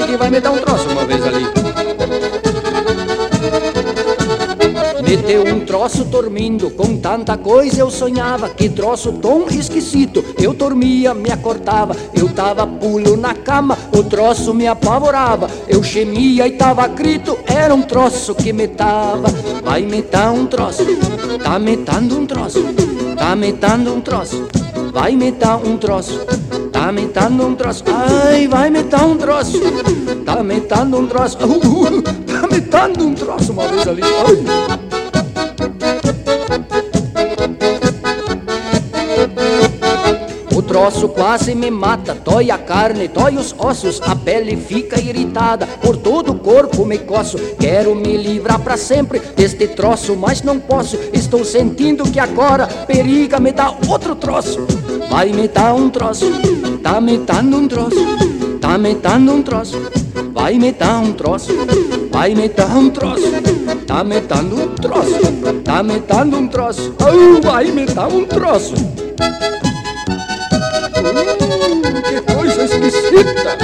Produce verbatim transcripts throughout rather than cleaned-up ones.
que vai me dar um troço uma vez ali. Meteu um troço dormindo, com tanta coisa eu sonhava. Que troço tão esquisito, eu dormia, me acordava. Eu tava pulo na cama, o troço me apavorava. Eu gemia e tava grito, era um troço que metava. Vai metar um troço, tá metando um troço, tá metando um troço. Vai metar um troço, tá metando um troço. Ai, vai metar um troço, tá metando um troço. Uh, uh, tá metando um troço uma vez ali. Ai. O troço quase me mata, dói a carne, dói os ossos, a pele fica irritada, por todo o corpo me coço. Quero me livrar pra sempre deste troço, mas não posso. Estou sentindo que agora periga me dar outro troço. Vai me dar um troço, tá me dando um troço, tá me dando um troço. Vai me dar um troço, vai me dar um troço, tá me dando um troço, tá me dando um troço. Oh, vai me dar um troço. Hum, que coisa esquisita.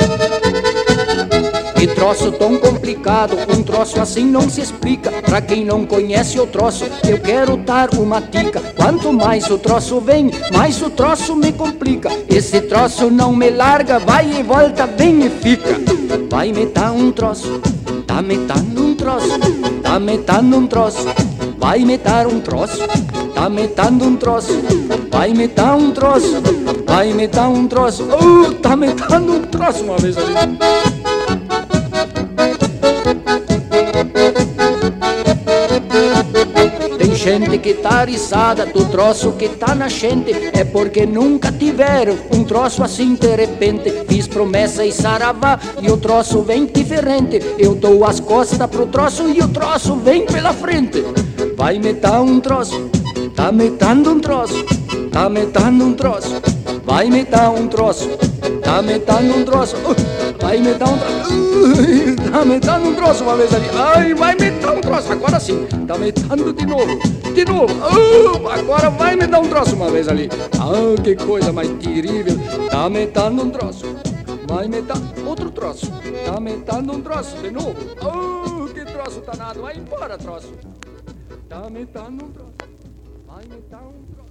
Que troço tão complicado, um troço assim não se explica. Pra quem não conhece o troço, eu quero dar uma dica. Quanto mais o troço vem, mais o troço me complica. Esse troço não me larga, vai e volta, vem e fica. Vai me dar um troço, tá me dando um troço, tá me dando um troço. Vai me dar um troço, tá me dando um troço. Vai me dar um troço, vai me dar um troço. Oh, tá me dando um troço uma vez ali. Tem gente que tá riçada do troço que tá nascente. É porque nunca tiveram um troço assim de repente. Fiz promessa e saravá e o troço vem diferente. Eu dou as costas pro troço e o troço vem pela frente. Vai me dar um troço, tá me dando um troço, tá me dando um troço. Vai me dar um troço, tá me dando um troço. Uh, vai me dar um troço, uh, tá me dando um troço uma vez ali. Ai, vai me dar um troço, agora sim. Tá me dando de novo, de novo. Uh, agora vai me dar um troço uma vez ali. Ah, que coisa mais terrível. Tá me dando um troço, vai me dar outro troço. Tá me dando um troço de novo. Uh, que troço danado, vai embora troço. Tá me dando um troço, vai me dar um troço.